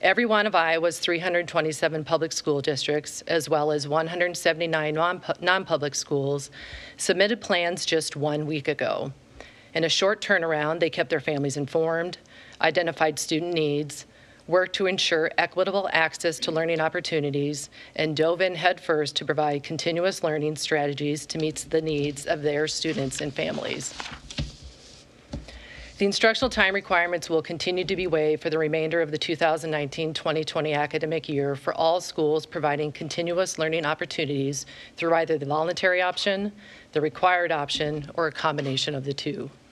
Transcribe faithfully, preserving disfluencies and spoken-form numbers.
Every one of Iowa's three hundred twenty-seven public school districts, as well as one hundred seventy-nine non-public schools, submitted plans just one week ago. In a short turnaround, they kept their families informed, identified student needs, worked to ensure equitable access to learning opportunities, and dove in headfirst to provide continuous learning strategies to meet the needs of their students and families. The instructional time requirements will continue to be waived for the remainder of the two thousand nineteen twenty twenty academic year for all schools providing continuous learning opportunities through either the voluntary option, the required option, or a combination of the two.